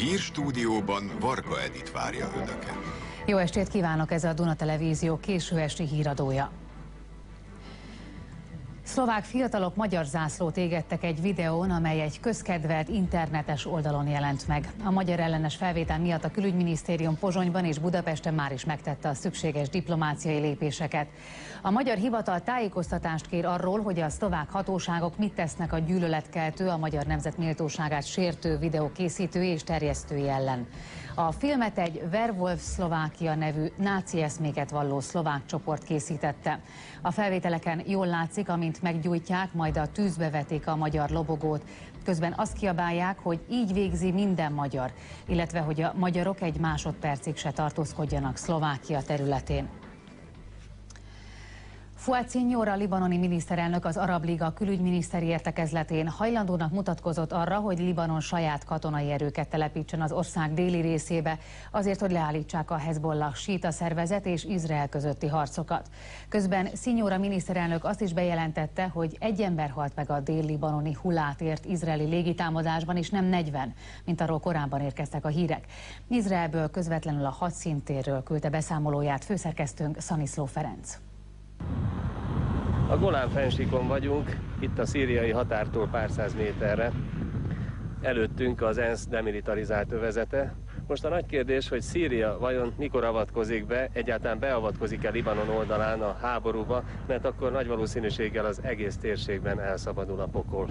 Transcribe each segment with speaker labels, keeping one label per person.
Speaker 1: hírstúdióban Varga Edit várja önöket.
Speaker 2: Jó estét kívánok, ez a Duna Televízió késő esti híradója. Szlovák fiatalok magyar zászlót égettek egy videón, amely egy közkedvelt internetes oldalon jelent meg. A magyar ellenes felvétel miatt a Külügyminisztérium Pozsonyban és Budapesten már is megtette a szükséges diplomáciai lépéseket. A magyar hivatal tájékoztatást kér arról, hogy a szlovák hatóságok mit tesznek a gyűlöletkeltő, a magyar nemzet méltóságát sértő videó készítői és terjesztői ellen. A filmet egy Werwolf Szlovákia nevű náci eszméket valló szlovák csoport készítette. A felvételeken jól látszik, amint meggyújtják, majd a tűzbe vetik a magyar lobogót. Közben azt kiabálják, hogy így végzi minden magyar, illetve hogy a magyarok egy másodpercig se tartózkodjanak Szlovákia területén. Fouad Siniora libanoni miniszterelnök az Arab Liga külügyminiszteri értekezletén hajlandónak mutatkozott arra, hogy Libanon saját katonai erőket telepítsen az ország déli részébe, azért, hogy leállítsák a Hezbollah síita szervezet és Izrael közötti harcokat. Közben Siniora miniszterelnök azt is bejelentette, hogy egy ember halt meg a dél-libanoni Hulát ért izraeli légitámadásban, és nem 40, mint arról korábban érkeztek a hírek. Izraelből közvetlenül a hadszíntérről küldte beszámolóját főszerkesztőnk Szaniszló Ferenc.
Speaker 3: A Golán-fennsíkon vagyunk, itt a szíriai határtól pár száz méterre. Előttünk az ENSZ demilitarizált övezete. Most a nagy kérdés, hogy Szíria vajon mikor avatkozik be, egyáltalán beavatkozik-e Libanon oldalán a háborúba, mert akkor nagy valószínűséggel az egész térségben elszabadul a pokol.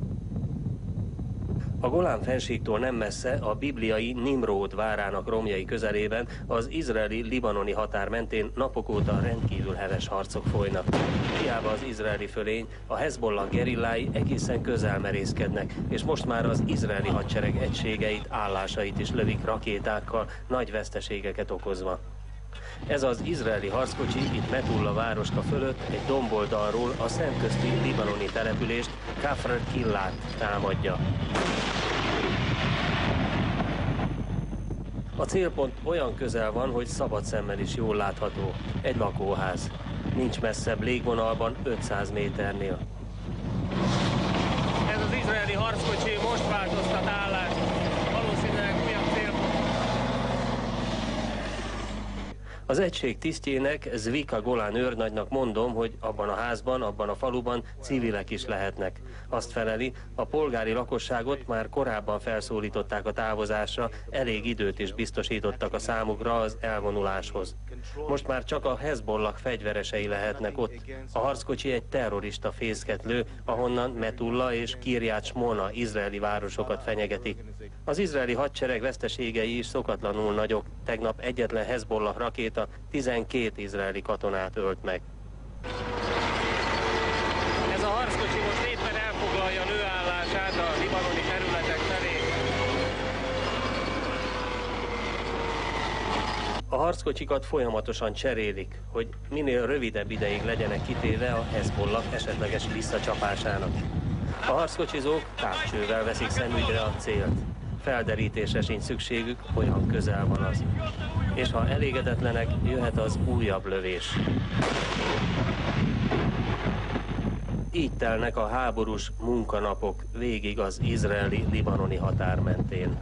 Speaker 3: A Golán-fennsíktól nem messze, a bibliai Nimród várának romjai közelében, az izraeli-libanoni határ mentén napok óta rendkívül heves harcok folynak. Hiába az izraeli fölény, a Hezbollah gerillái egészen közel merészkednek, és most már az izraeli hadsereg egységeit, állásait is lövik rakétákkal, nagy veszteségeket okozva. Ez az izraeli harckocsi itt Metulla városka fölött egy domboldalról a szemközti libanoni települést, Kafr Killát támadja. A célpont olyan közel van, hogy szabad szemmel is jól látható. Egy lakóház. Nincs messzebb légvonalban 500 méternél. Ez az izraeli harckocsi most változtat állást. Valószínűleg újabb célpont. Az egység tisztjének, Zvika Golán őrnagynak mondom, hogy abban a házban, abban a faluban civilek is lehetnek. Azt feleli, a polgári lakosságot már korábban felszólították a távozásra, elég időt is biztosítottak a számukra az elvonuláshoz. Most már csak a Hezbollah fegyveresei lehetnek ott. A harckocsi egy terrorista fészket lő, ahonnan Metulla és Kirját Smona izraeli városokat fenyegetik. Az izraeli hadsereg veszteségei is szokatlanul nagyok. Tegnap egyetlen Hezbollah rakéta 12 izraeli katonát ölt meg. Ez a harckocsi most éppen elfoglalja lőállását a libanoni területek felé. A harckocsikat folyamatosan cserélik, hogy minél rövidebb ideig legyenek kitéve a Hezbollah esetleges visszacsapásának. A harckocsizók távcsővel veszik szemügyre a célt. Felderítésre sincs szükségük, olyan közel van az. És ha elégedetlenek, jöhet az újabb lövés. Így telnek a háborús munkanapok végig az izraeli-libanoni határ mentén.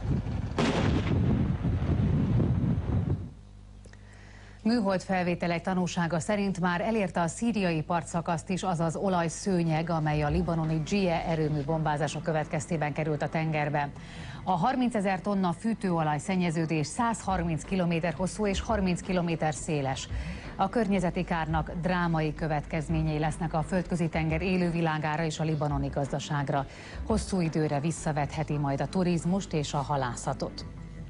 Speaker 2: Műhold felvételek tanúsága szerint már elérte a szíriai partszakaszt is az az olajszőnyeg, amely a libanoni GIE erőmű bombázása következtében került a tengerbe. A 30 000 tonna fűtőolaj szennyeződés 130 km hosszú és 30 km széles. A környezeti kárnak drámai következményei lesznek a Földközi-tenger élővilágára és a libanoni gazdaságra. Hosszú időre visszavetheti majd a turizmust és a halászatot.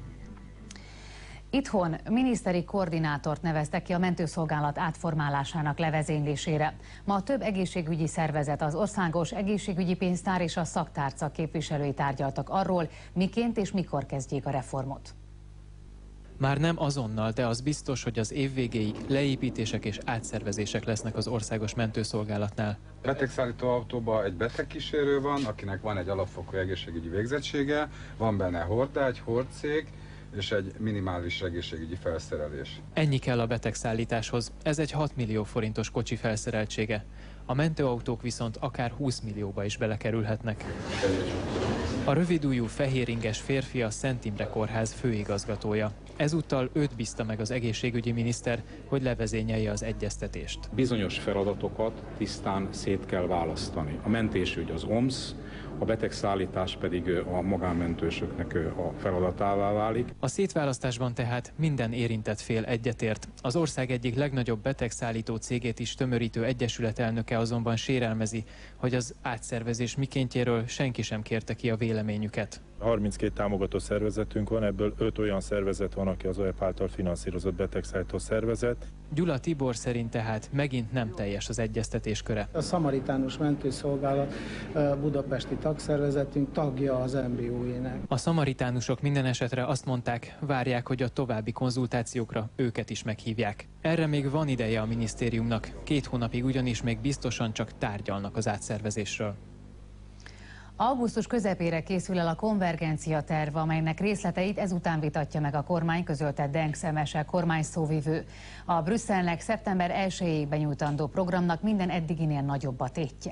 Speaker 2: Itthon miniszteri koordinátort neveztek ki a mentőszolgálat átformálásának levezénylésére. Ma több egészségügyi szervezet, az Országos Egészségügyi Pénztár és a szaktárca képviselői tárgyaltak arról, miként és mikor kezdjék a reformot.
Speaker 4: Már nem azonnal, de az biztos, hogy az év végéig leépítések és átszervezések lesznek az Országos Mentőszolgálatnál.
Speaker 5: A betegszállító autóban egy betegkísérő van, akinek van egy alapfokú egészségügyi végzettsége, van benne hordágy, hordszék, és egy minimális egészségügyi felszerelés.
Speaker 4: Ennyi kell a betegszállításhoz. Ez egy 6 millió forintos kocsi felszereltsége. A mentőautók viszont akár 20 millióba is belekerülhetnek. A rövidujjú fehéringes férfi a Szent Imre Kórház főigazgatója. Ezúttal őt bízta meg az egészségügyi miniszter, hogy levezényelje az egyeztetést.
Speaker 6: Bizonyos feladatokat tisztán szét kell választani. A mentésügy az OMS, a betegszállítás pedig a magánmentősöknek a feladatává válik.
Speaker 4: A szétválasztásban tehát minden érintett fél egyetért. Az ország egyik legnagyobb betegszállító cégét is tömörítő egyesület elnöke azonban sérelmezi, hogy az átszervezés mikéntjéről senki sem kérte ki a véleményüket.
Speaker 7: 32 támogató szervezetünk van, ebből 5 olyan szervezet van, aki az OEP által finanszírozott betegszállító szervezet.
Speaker 4: Gyula Tibor szerint tehát megint nem teljes az egyeztetés köre.
Speaker 8: A Szamaritánus Mentőszolgálat budapesti tagszervezetünk tagja az MBO-ének.
Speaker 4: A szamaritánusok minden esetre azt mondták, várják, hogy a további konzultációkra őket is meghívják. Erre még van ideje a minisztériumnak, 2 hónapig ugyanis még biztosan csak tárgyalnak az átszervezésről.
Speaker 2: Augusztus közepére készül el a konvergencia terv, amelynek részleteit ezután vitatja meg a kormány, közölte Denk Szemese kormányszóvivő. A Brüsszelnek szeptember 1-ig benyújtandó programnak minden eddiginél nagyobb a tétje.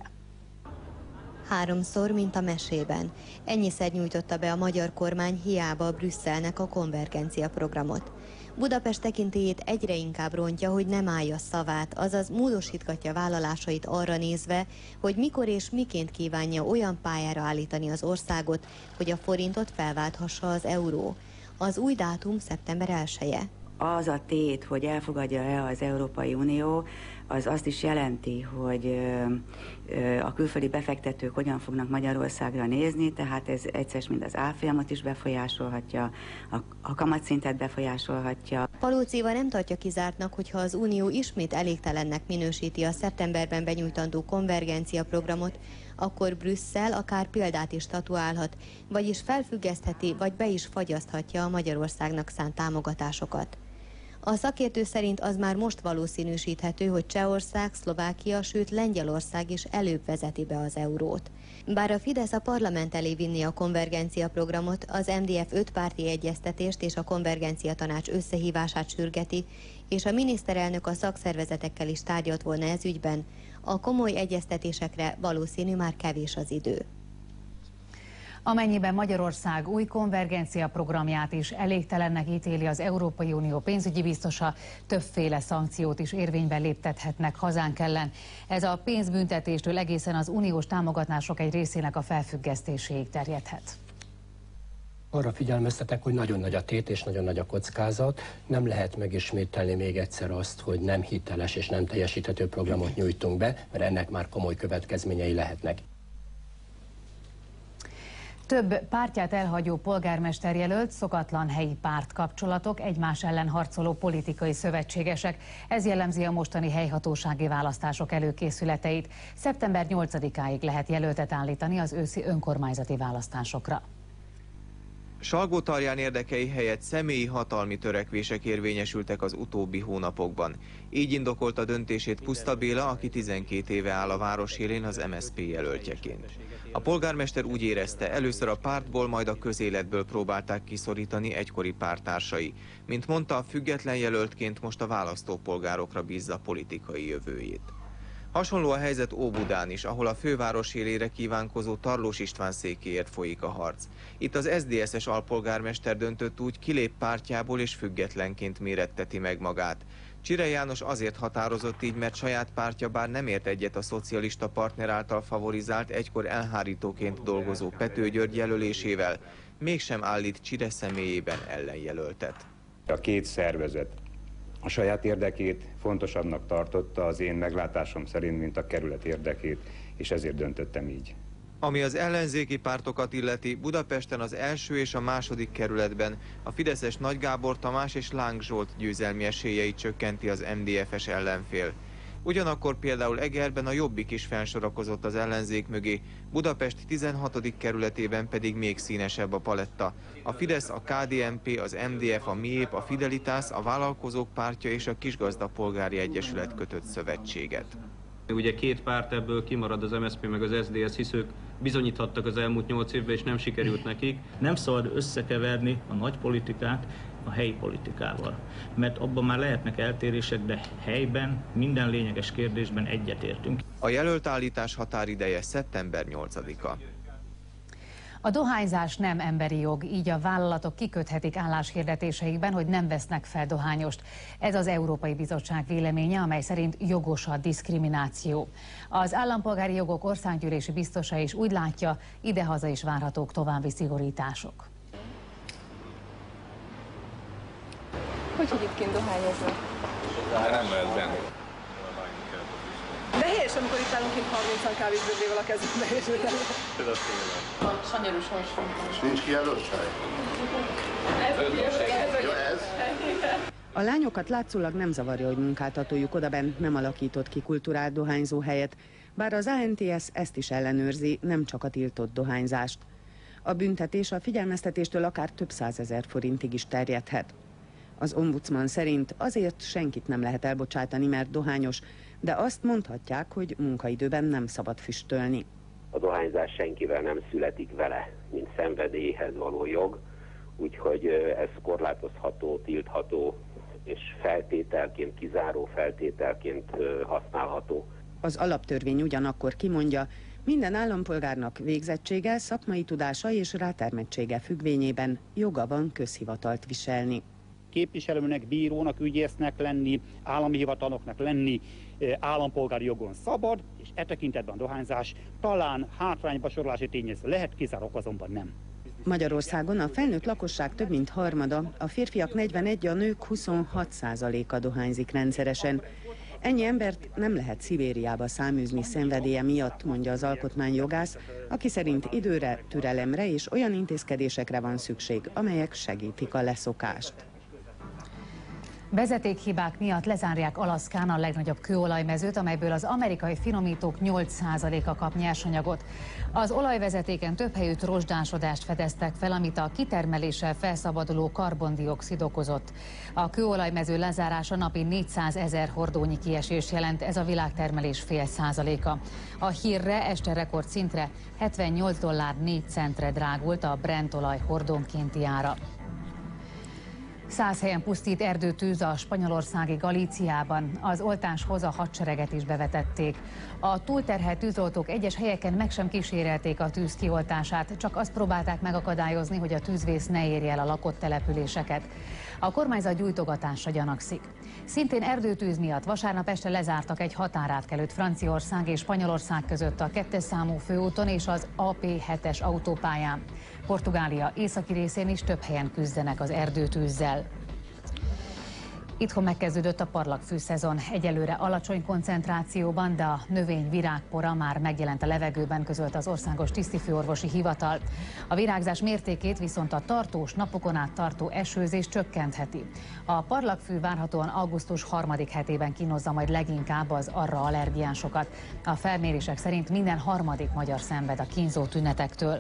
Speaker 9: 3-szor, mint a mesében. Ennyiszer nyújtotta be a magyar kormány hiába a Brüsszelnek a konvergencia programot. Budapest tekintélyét egyre inkább rontja, hogy nem állja szavát, azaz módosítgatja vállalásait arra nézve, hogy mikor és miként kívánja olyan pályára állítani az országot, hogy a forintot felválthassa az euró. Az új dátum szeptember 1-e.
Speaker 10: Az a tét, hogy elfogadja-e az Európai Unió, az azt is jelenti, hogy a külföldi befektetők hogyan fognak Magyarországra nézni, tehát ez egyszer mind az árfolyamot is befolyásolhatja, a kamatszintet befolyásolhatja.
Speaker 9: Palóciva nem tartja kizártnak, hogyha az Unió ismét elégtelennek minősíti a szeptemberben benyújtandó konvergencia programot, akkor Brüsszel akár példát is statuálhat, vagyis felfüggesztheti, vagy be is fagyaszthatja a Magyarországnak szánt támogatásokat. A szakértő szerint az már most valószínűsíthető, hogy Csehország, Szlovákia, sőt Lengyelország is előbb vezeti be az eurót. Bár a Fidesz a parlament elé vinni a konvergencia programot, az MDF 5 párti egyeztetést és a konvergencia tanács összehívását sürgeti, és a miniszterelnök a szakszervezetekkel is tárgyalt volna ez ügyben, a komoly egyeztetésekre valószínű már kevés az idő.
Speaker 2: Amennyiben Magyarország új konvergencia programját is elégtelennek ítéli az Európai Unió pénzügyi biztosa, többféle szankciót is érvénybe léptethetnek hazánk ellen. Ez a pénzbüntetéstől egészen az uniós támogatások egy részének a felfüggesztéséig terjedhet.
Speaker 11: Arra figyelmeztetek, hogy nagyon nagy a tét és nagyon nagy a kockázat. Nem lehet megismételni még egyszer azt, hogy nem hiteles és nem teljesíthető programot nyújtunk be, mert ennek már komoly következményei lehetnek.
Speaker 2: Több pártját elhagyó polgármesterjelölt, szokatlan helyi pártkapcsolatok, egymás ellen harcoló politikai szövetségesek. Ez jellemzi a mostani helyhatósági választások előkészületeit. Szeptember 8-áig lehet jelöltet állítani az őszi önkormányzati választásokra.
Speaker 12: Salgótarján érdekei helyett személyi hatalmi törekvések érvényesültek az utóbbi hónapokban. Így indokolta döntését Puszta Béla, aki 12 éve áll a város élén az MSZP jelöltjeként. A polgármester úgy érezte, először a pártból, majd a közéletből próbálták kiszorítani egykori párttársai. Mint mondta, független jelöltként most a választópolgárokra bízza politikai jövőjét. Hasonló a helyzet Óbudán is, ahol a főváros élére kívánkozó Tarlós István székéért folyik a harc. Itt az SZDSZ-es alpolgármester döntött úgy, kilép pártjából és függetlenként méretteti meg magát. Csire János azért határozott így, mert saját pártja bár nem ért egyet a szocialista partner által favorizált, egykor elhárítóként dolgozó Pető György jelölésével, mégsem állít Csire személyében ellenjelöltet.
Speaker 13: A két szervezet a saját érdekét fontosabbnak tartotta az én meglátásom szerint, mint a kerület érdekét, és ezért döntöttem így.
Speaker 12: Ami az ellenzéki pártokat illeti, Budapesten az első és a második kerületben a fideszes Nagy Gábor Tamás és Láng Zsolt győzelmi esélyeit csökkenti az MDF-es ellenfél. Ugyanakkor például Egerben a Jobbik is felsorakozott az ellenzék mögé, Budapest 16. kerületében pedig még színesebb a paletta. A Fidesz, a KDNP, az MDF, a MIÉP, a Fidelitás, a Vállalkozók Pártja és a Kisgazdapolgári Egyesület kötött szövetséget.
Speaker 14: Ugye két párt ebből kimarad, az MSZP meg az SZDSZ, hisz ők bizonyíthattak az elmúlt 8 évben, és nem sikerült nekik.
Speaker 15: Nem szabad összekeverni a nagy politikát a helyi politikával, mert abban már lehetnek eltérések, de helyben minden lényeges kérdésben egyetértünk.
Speaker 12: A jelöltállítás határideje szeptember 8-a.
Speaker 2: A dohányzás nem emberi jog, így a vállalatok kiköthetik álláshirdetéseikben, hogy nem vesznek fel dohányost. Ez az Európai Bizottság véleménye, amely szerint jogos a diszkrimináció. Az állampolgári jogok országgyűlési biztosa is úgy látja, idehaza is várhatók további szigorítások.
Speaker 16: Hogy itt kint dohányozni?
Speaker 5: Nem lehet benne.
Speaker 16: De helyes, amikor itt állunk kint 30-an kávésbördével a kezünkbe, és a sanyarú sorsunk.
Speaker 17: És nincs kijelöltság?
Speaker 18: A lányokat látszólag nem zavarja, hogy munkáltatójuk odabenn nem alakított ki kulturált dohányzó helyet, bár az ANTS ezt is ellenőrzi, nem csak a tiltott dohányzást. A büntetés a figyelmeztetéstől akár több 100 000 forintig is terjedhet. Az ombudsman szerint azért senkit nem lehet elbocsátani, mert dohányos, de azt mondhatják, hogy munkaidőben nem szabad füstölni.
Speaker 19: A dohányzás senkivel nem születik vele, mint szenvedélyhez való jog, úgyhogy ez korlátozható, tiltható és feltételként, kizáró feltételként használható.
Speaker 18: Az alaptörvény ugyanakkor kimondja, minden állampolgárnak végzettsége, szakmai tudása és rátermettsége függvényében joga van közhivatalt viselni.
Speaker 20: Képviselőnek, bírónak, ügyésznek lenni, állami hivatalnoknak lenni, állampolgári jogon szabad, és e tekintetben a dohányzás talán hátrányba sorolási tényező lehet, kizárók azonban nem.
Speaker 18: Magyarországon a felnőtt lakosság több mint harmada, a férfiak 41, a nők 26%-a dohányzik rendszeresen. Ennyi embert nem lehet Szibériába száműzni szenvedélye miatt, mondja az alkotmányjogász, aki szerint időre, türelemre és olyan intézkedésekre van szükség, amelyek segítik a leszokást.
Speaker 2: Vezetékhibák miatt lezárják Alaszkán a legnagyobb kőolajmezőt, amelyből az amerikai finomítók 8%-a kap nyersanyagot. Az olajvezetéken több helyütt rozsdásodást fedeztek fel, amit a kitermeléssel felszabaduló karbondioxid okozott. A kőolajmező lezárása napi 400 000 hordónyi kiesést jelent, ez a világtermelés fél százaléka. A hírre este rekordszintre $78.04 drágult a Brent olaj hordónkénti ára. 100 helyen pusztít erdőtűz a spanyolországi Galíciában. Az oltáshoz a hadsereget is bevetették. A túlterhelt tűzoltók egyes helyeken meg sem kísérelték a tűz kioltását, csak azt próbálták megakadályozni, hogy a tűzvész ne érje el a lakott településeket. A kormányzat gyújtogatásra gyanakszik. Szintén erdőtűz miatt vasárnap este lezártak egy határátkelőt Franciaország és Spanyolország között a 2. számú főúton és az AP7-es autópályán. Portugália északi részén is több helyen küzdenek az erdőtűzzel. Itthon megkezdődött a parlagfű szezon. Egyelőre alacsony koncentrációban, de a növény virágpora már megjelent a levegőben, közölte az Országos Tisztifőorvosi Hivatal. A virágzás mértékét viszont a tartós, napokon át tartó esőzés csökkentheti. A parlagfű várhatóan augusztus 3. hetében kínozza majd leginkább az arra allergiánsokat. A felmérések szerint minden harmadik magyar szenved a kínzó tünetektől.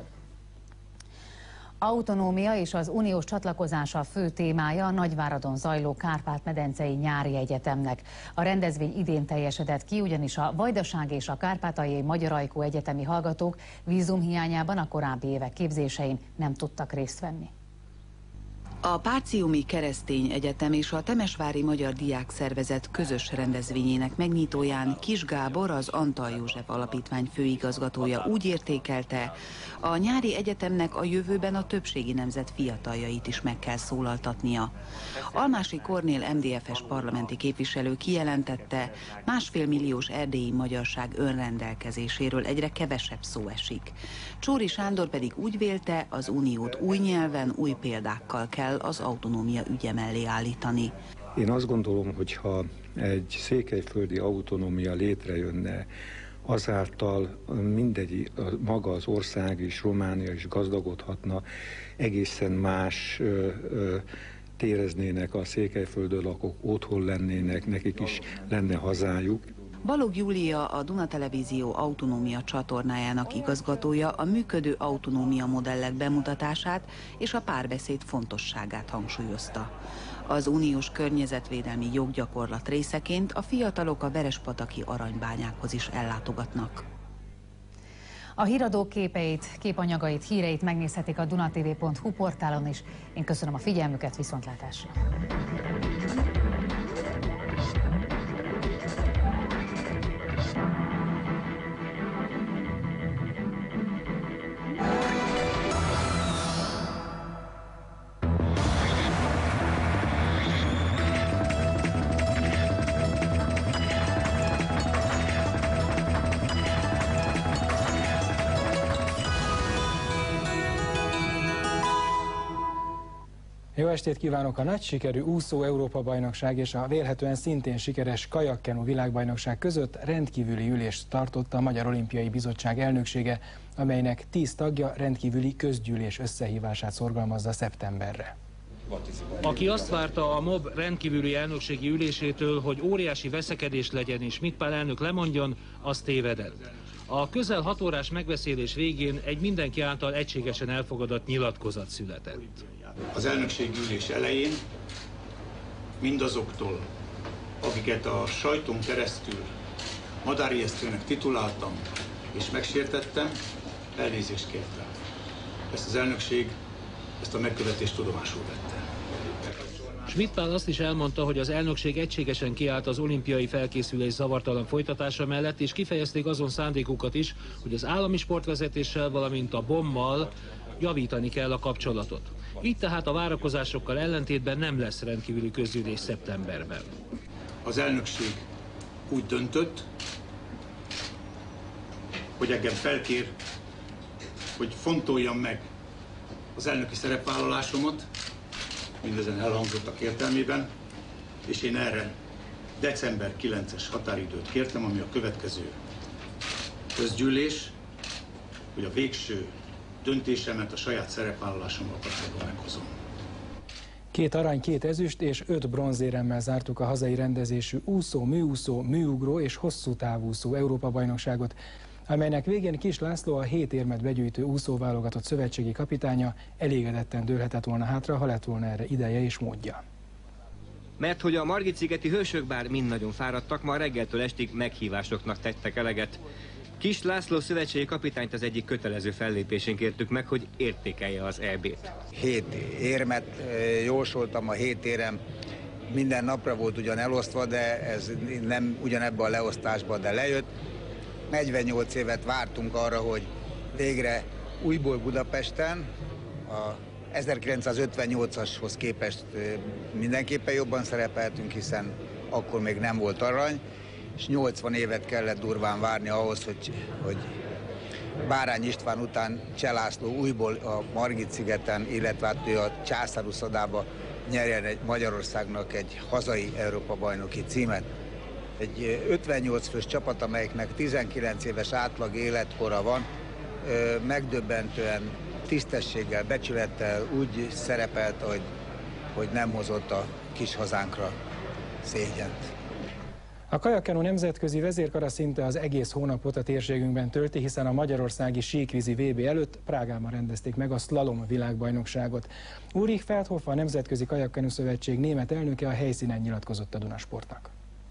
Speaker 2: Autonómia és az uniós csatlakozása a fő témája a Nagyváradon zajló Kárpát-medencei nyári egyetemnek. A rendezvény idén teljesedett ki, ugyanis a Vajdasági és a Kárpátaljai Magyar Ajkú egyetemi hallgatók vízumhiányában a korábbi évek képzésein nem tudtak részt venni.
Speaker 21: A Páciumi Keresztény Egyetem és a Temesvári Magyar Diák Szervezet közös rendezvényének megnyitóján Kis Gábor, az Antal József Alapítvány főigazgatója úgy értékelte, a nyári egyetemnek a jövőben a többségi nemzet fiataljait is meg kell szólaltatnia. Almási Kornél MDF-es parlamenti képviselő kijelentette, 1,5 milliós erdélyi magyarság önrendelkezéséről egyre kevesebb szó esik. Csóri Sándor pedig úgy vélte, az uniót új nyelven, új példákkal kell az autonómia ügye mellé állítani.
Speaker 22: Én azt gondolom, hogy ha egy székelyföldi autonómia létrejönne, azáltal mindegy, maga az ország és Románia is gazdagodhatna, egészen más éreznének a Székelyföldön lakók, otthon lennének, nekik is lenne hazájuk.
Speaker 21: Balogh Júlia, a Duna Televízió autonómia csatornájának igazgatója a működő autonómia modellek bemutatását és a párbeszéd fontosságát hangsúlyozta. Az uniós környezetvédelmi joggyakorlat részeként a fiatalok a verespataki aranybányákhoz is ellátogatnak.
Speaker 2: A híradók képeit, képanyagait, híreit megnézhetik a dunatv.hu portálon is. Én köszönöm a figyelmüket, viszontlátásra!
Speaker 1: Jó estét kívánok! A nagy sikerű úszó Európa-bajnokság és a vélhetően szintén sikeres kajakkenu világbajnokság között rendkívüli ülést tartott a Magyar Olimpiai Bizottság elnöksége, amelynek 10 tagja rendkívüli közgyűlés összehívását szorgalmazza szeptemberre.
Speaker 17: Aki azt várta a MOB rendkívüli elnökségi ülésétől, hogy óriási veszekedés legyen és Schmidt Pál elnök lemondjon, az tévedett. A közel 6 órás megbeszélés végén egy mindenki által egységesen elfogadott nyilatkozat született.
Speaker 23: Az elnökségi ülés elején mindazoktól, akiket a sajton keresztül madárijesztőnek tituláltam és megsértettem, elnézést kértem. Ezt az elnökség, ezt a megkövetést tudomásul vette.
Speaker 17: Schmidt Pál azt is elmondta, hogy az elnökség egységesen kiállt az olimpiai felkészülés zavartalan folytatása mellett, és kifejezték azon szándékukat is, hogy az állami sportvezetéssel, valamint a BOM-mal javítani kell a kapcsolatot. Így tehát a várakozásokkal ellentétben nem lesz rendkívüli közgyűlés szeptemberben.
Speaker 23: Az elnökség úgy döntött, hogy engem felkér, hogy fontoljam meg az elnöki szerepvállalásomat, mindezen elhangzottak értelmében, és én erre december 9-es határidőt kértem, ami a következő közgyűlés, hogy a végső döntésemet a saját szerepvállalásommal kapcsolatban meghozom.
Speaker 1: 2 arany, 2 ezüst és 5 bronzéremmel zártuk a hazai rendezésű úszó, műugró és hosszú távúszó Európa-bajnokságot, amelynek végén Kiss László, a 7 érmet begyűjtő úszóválogatott szövetségi kapitánya elégedetten dőlhetett volna hátra, ha lett volna erre ideje és módja.
Speaker 24: Mert hogy a Margit-szigeti hősök bár mind nagyon fáradtak, ma reggeltől estig meghívásoknak tettek eleget. Kiss László szövetségi kapitányt az egyik kötelező fellépésén kértük meg, hogy értékelje az EB-t.
Speaker 25: 7 érmet jósoltam, a 7 érem minden napra volt ugyan elosztva, de ez nem ugyanebben a leosztásban, de lejött. 48 évet vártunk arra, hogy végre újból Budapesten, a 1958-ashoz képest mindenképpen jobban szerepeltünk, hiszen akkor még nem volt arany, és 80 évet kellett durván várni ahhoz, hogy Bárány István után Cseh László újból a Margit-szigeten, illetve hát ő a Császáruszodába nyerjen Magyarországnak egy hazai Európa-bajnoki címet. Egy 58 fős csapat, amelyiknek 19 éves átlag életkora van, megdöbbentően tisztességgel, becsülettel úgy szerepelt, hogy nem hozott a kis hazánkra szégyent.
Speaker 1: A kajakkenu nemzetközi vezérkara szinte az egész hónapot a térségünkben tölti, hiszen a magyarországi síkvízi VB előtt Prágában rendezték meg a szlalom világbajnokságot. Ulrich Feldhoff, a Nemzetközi Kajakkenu Szövetség német elnöke a helyszínen nyilatkozott a Dunasportnak.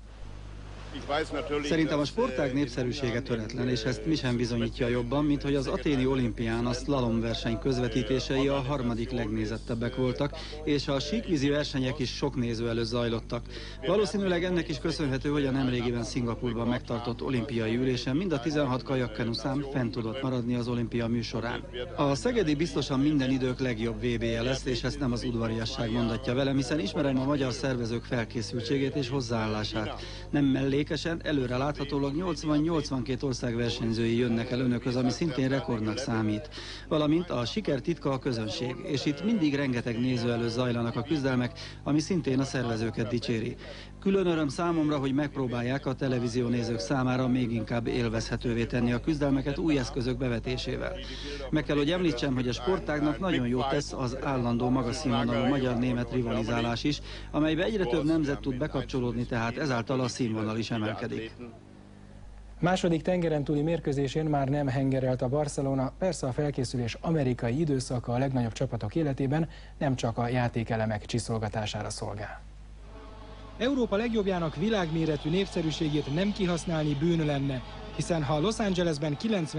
Speaker 26: Szerintem a sportág népszerűsége töretlen, és ezt mi sem bizonyítja jobban, mint hogy az athéni olimpián a szlalom verseny közvetítései a 3. legnézettebbek voltak, és a síkvízi versenyek is sok néző előtt zajlottak. Valószínűleg ennek is köszönhető, hogy a nemrégiben Szingapúrban megtartott olimpiai ülésen mind a 16 kajakkenu szám fent tudott maradni az olimpia műsorán. A szegedi biztosan minden idők legjobb VB-je lesz, és ezt nem az udvariasság mondatja velem, hiszen ismerem a magyar szervezők felkészültségét és hozzáállását. Nem mellékesen, előre láthatólag 80-82 ország versenyzői jönnek el önökhöz, ami szintén rekordnak számít. Valamint a siker titka a közönség, és itt mindig rengeteg néző előtt zajlanak a küzdelmek, ami szintén a szervezőket dicséri. Külön öröm számomra, hogy megpróbálják a televíziónézők számára még inkább élvezhetővé tenni a küzdelmeket új eszközök bevetésével. Meg kell, hogy említsem, hogy a sportágnak nagyon jót tesz az állandó magas színvonalú magyar-német rivalizálás is, amelybe egyre több nemzet tud bekapcsolódni, tehát ezáltal a színvonal is emelkedik.
Speaker 1: Második tengeren túli mérkőzésén már nem hengerelt a Barcelona, persze a felkészülés amerikai időszaka a legnagyobb csapatok életében nem csak a játékelemek csiszolgatására szolgál.
Speaker 27: Európa legjobbjának világméretű népszerűségét nem kihasználni bűn lenne, hiszen ha Los Angelesben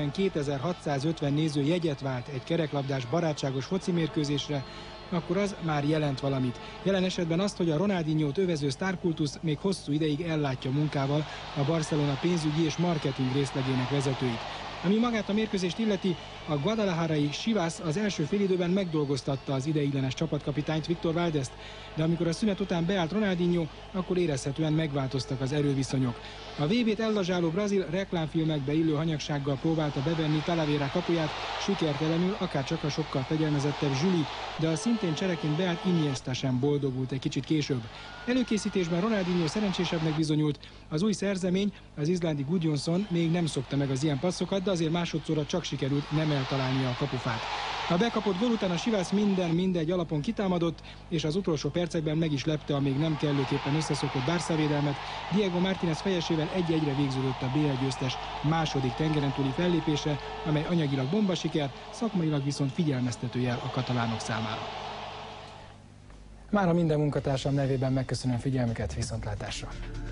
Speaker 27: 92.650 néző jegyet vált egy kereklabdás barátságos foci mérkőzésre, akkor az már jelent valamit. Jelen esetben azt, hogy a Ronaldinhót övező sztárkultusz még hosszú ideig ellátja munkával a Barcelona pénzügyi és marketing részlegének vezetőit. Ami magát a mérkőzést illeti, a guadalajarai Chivas az első félidőben megdolgoztatta az ideiglenes csapatkapitányt Víctor Valdezt, de amikor a szünet után beállt Ronaldinho, akkor érezhetően megváltoztak az erőviszonyok. A VB-t ellazsáló brazil reklámfilmekbe illő hanyagsággal próbálta bevenni Talavera kapuját, sikertelenül akárcsak a sokkal fegyelmezettebb Juli, de a szintén csereként beállt Iniesta sem boldogult egy kicsit később. Előkészítésben Ronaldinho szerencsésebbnek bizonyult, az új szerzemény, az izlandi Gudjonsson még nem szokta meg az ilyen passzokat, de azért másodszorra csak sikerült nem eltalálnia a kapufát. A bekapott gól után a Chivas mindegy alapon kitámadott, és az utolsó percekben meg is lepte a még nem kellőképpen összeszokott Barca védelmet. Diego Martínez fejesével 1-1-re végződött a BL győztes második tengeren túli fellépése, amely anyagilag bombasiker, szakmailag viszont figyelmeztető jel a katalánok számára.
Speaker 1: Mára minden munkatársam nevében megköszönöm figyelmüket, viszontlátásra!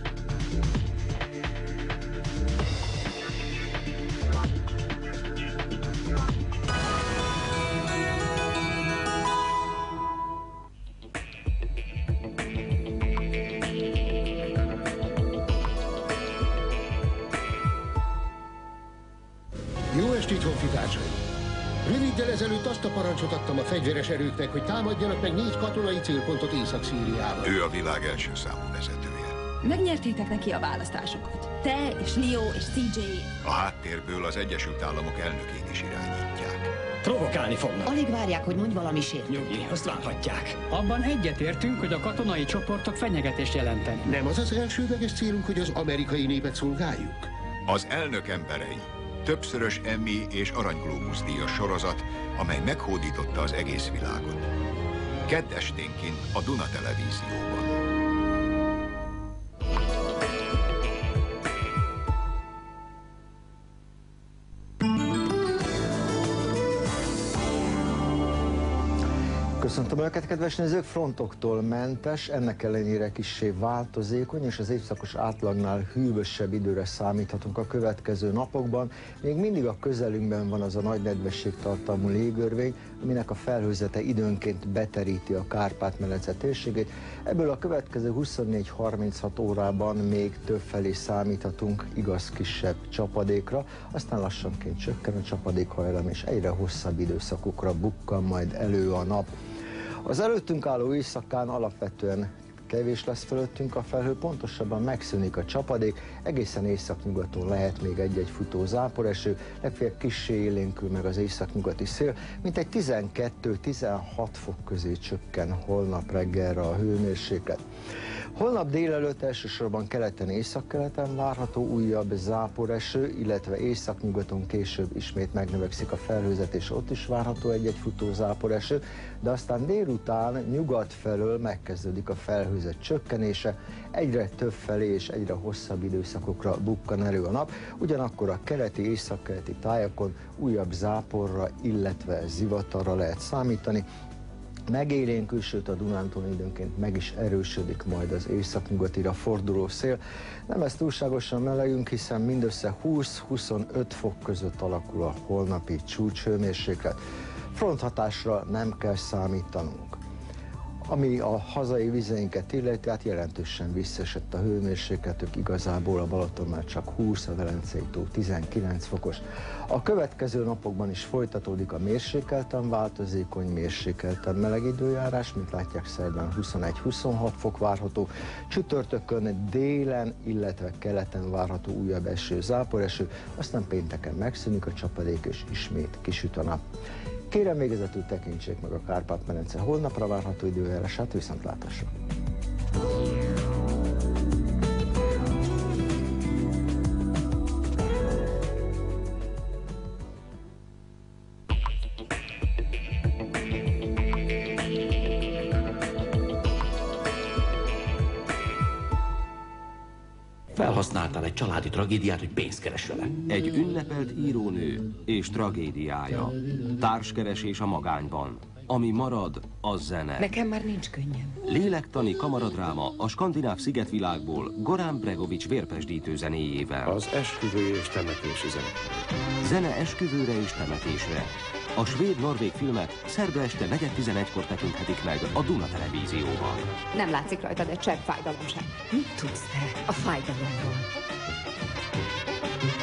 Speaker 3: Jó estét, honfitársaim! Röviddel ezelőtt azt a parancsot adtam a fegyveres erőknek, hogy támadjanak meg 4 katonai célpontot Észak-Szíriában.
Speaker 4: Ő a világ első számú vezetője.
Speaker 6: Megnyertétek neki a választásokat. Te és Leo és CJ.
Speaker 4: A háttérből az Egyesült Államok elnökét is irányítják.
Speaker 7: Provokálni fognak.
Speaker 6: Alig várják, hogy mondj valami sért.
Speaker 7: Nyugi, azt várhatják. Abban egyetértünk, hogy a katonai csoportok fenyegetést jelentenek.
Speaker 3: Nem az az elsődleges célunk, hogy az amerikai népet szolgáljuk?
Speaker 4: Az elnök emberei. Többszörös Emmy és Arany Glóbusz díjas sorozat, amely meghódította az egész világot. Kedd esténként a Duna Televízióban.
Speaker 8: Köszöntöm Önöket, kedves nézők! Frontoktól mentes, ennek ellenére kissé változékony és az évszakos átlagnál hűvösebb időre számíthatunk a következő napokban. Még mindig a közelünkben van az a nagy nedvességtartalmú légörvény, aminek a felhőzete időnként beteríti a Kárpát-medence térségét. Ebből a következő 24-36 órában még többfelé számíthatunk igaz kisebb csapadékra, aztán lassanként csökken a csapadékhajlam és egyre hosszabb időszakokra bukkan majd elő a nap. Az előttünk álló éjszakán alapvetően kevés lesz fölöttünk a felhő, pontosabban megszűnik a csapadék, egészen északnyugaton lehet még egy-egy futó záporeső, legfeljebb kissé élénkül meg az északnyugati szél, mintegy 12-16 fok közé csökken holnap reggelre a hőmérséklet. Holnap délelőtt elsősorban keleten, északkeleten várható újabb záporeső, illetve északnyugaton később ismét megnövekszik a felhőzet, és ott is várható egy-egy futó záporeső, de aztán délután nyugat felől megkezdődik a felhőzet csökkenése, egyre több felé és egyre hosszabb időszakokra bukkan elő a nap, ugyanakkor a keleti, északkeleti tájakon újabb záporra, illetve zivatarra lehet számítani. Megélénkül, sőt a Dunántúlon időnként meg is erősödik majd az északnyugatira forduló szél. Nem lesz túlságosan melegünk, hiszen mindössze 20-25 fok között alakul a holnapi csúcshőmérséklet. Fronthatásra nem kell számítanunk. Ami a hazai vizeinket illeti, hát jelentősen visszaesett a hőmérsékletük, igazából a Balaton már csak 20, a Velencei tó 19 fokos. A következő napokban is folytatódik a mérsékelten változékony, mérsékelten meleg időjárás, mint látják, szerdán 21-26 fok várható, csütörtökön délen, illetve keleten várható újabb eső, záporeső, aztán pénteken megszűnik a csapadék és ismét kisüt a nap. Kérem végezetül tekintsék meg a Kárpát-medence holnapra várható időjárását, viszontlátásra!
Speaker 9: Felhasználtál egy családi tragédiát, hogy pénzt keres vele.
Speaker 10: Egy ünnepelt írónő és tragédiája. Társkeresés a magányban. Ami marad, az zene.
Speaker 6: Nekem már nincs könnyem.
Speaker 10: Lélektani kamaradráma a skandináv szigetvilágból Goran Bregovics vérpesdítő zenéjével.
Speaker 4: Az esküvő és temetési zene.
Speaker 10: Zene esküvőre és temetésre. A svéd-norvég filmet szerda este 4:11-kor tekinthetik meg a Duna Televízióban.
Speaker 6: Nem látszik rajtad egy csepp fájdalom sem. Mit tudsz te a fájdalomról?